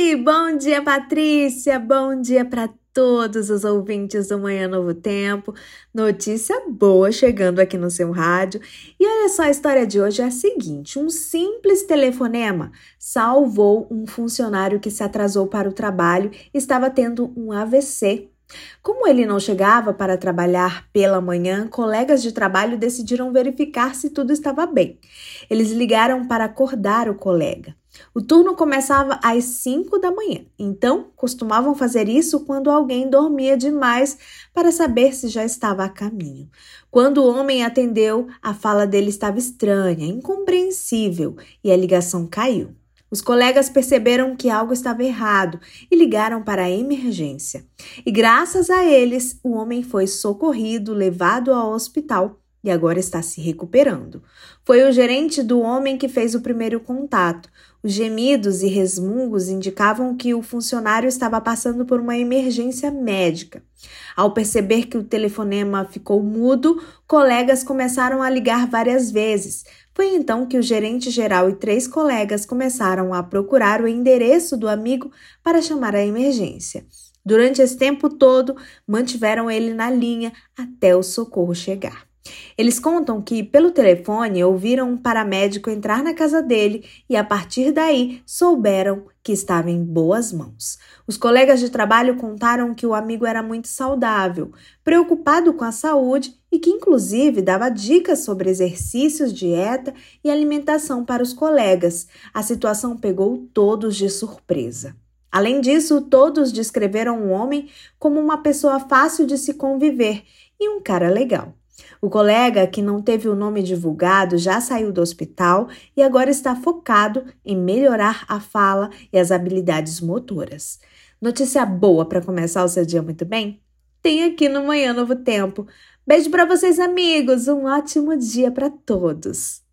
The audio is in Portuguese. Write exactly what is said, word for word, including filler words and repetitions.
Oi, bom dia, Patrícia. Bom dia para todos os ouvintes do Manhã Novo Tempo. Notícia boa chegando aqui no seu rádio. E olha só, a história de hoje é a seguinte: um simples telefonema salvou um funcionário que se atrasou para o trabalho e estava tendo um A V C. Como ele não chegava para trabalhar pela manhã, colegas de trabalho decidiram verificar se tudo estava bem. Eles ligaram para acordar o colega. O turno começava às cinco da manhã, então costumavam fazer isso quando alguém dormia demais para saber se já estava a caminho. Quando o homem atendeu, a fala dele estava estranha, incompreensível e a ligação caiu. Os colegas perceberam que algo estava errado e ligaram para a emergência. E graças a eles, o homem foi socorrido, levado ao hospital e agora está se recuperando. Foi o gerente do homem que fez o primeiro contato. Os gemidos e resmungos indicavam que o funcionário estava passando por uma emergência médica. Ao perceber que o telefonema ficou mudo, colegas começaram a ligar várias vezes. Foi então que o gerente geral e três colegas começaram a procurar o endereço do amigo para chamar a emergência. Durante esse tempo todo, mantiveram ele na linha até o socorro chegar. Eles contam que, pelo telefone, ouviram um paramédico entrar na casa dele e, a partir daí, souberam que estava em boas mãos. Os colegas de trabalho contaram que o amigo era muito saudável, preocupado com a saúde e que, inclusive, dava dicas sobre exercícios, dieta e alimentação para os colegas. A situação pegou todos de surpresa. Além disso, todos descreveram o homem como uma pessoa fácil de se conviver e um cara legal. O colega, que não teve o nome divulgado, já saiu do hospital e agora está focado em melhorar a fala e as habilidades motoras. Notícia boa para começar o seu dia muito bem? Tem aqui no Manhã Novo Tempo. Beijo para vocês, amigos. Um ótimo dia para todos.